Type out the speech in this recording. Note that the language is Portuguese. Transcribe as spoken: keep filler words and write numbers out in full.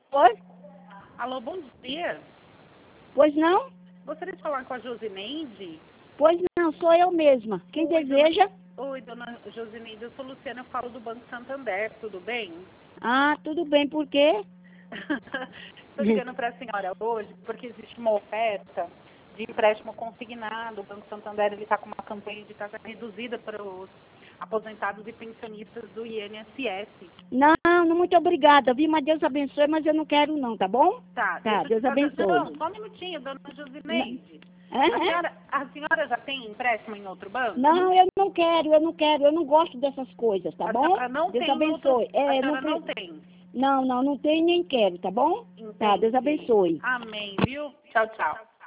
Oi? Alô, bom dia. Pois não? Gostaria de falar com a Josineide? Pois não, sou eu mesma. Quem Oi, deseja? Dona... Oi, dona Josineide, eu sou Luciana, eu falo do Banco Santander, tudo bem? Ah, tudo bem, por quê? Estou ligando para a senhora hoje porque existe uma oferta de empréstimo consignado. O Banco Santander está com uma campanha de taxa reduzida para os aposentados e pensionistas do I N S S. Não, não, muito obrigada, viu? Mas Deus abençoe, mas eu não quero não, tá bom? Tá, Tá, deixa eu te Deus fazer... abençoe. Não, só um minutinho, dona Não, Josineide. é, A é? senhora, a senhora já tem empréstimo em outro banco? Não, eu não quero, eu não quero, eu não gosto dessas coisas, tá A bom? senhora não Deus tem em outro... abençoe. A É, não, senhora não pre- tem. não, não, não tenho nem quero, tá bom? Tá, Deus Entendi. abençoe. Amém, viu? Tchau, tchau.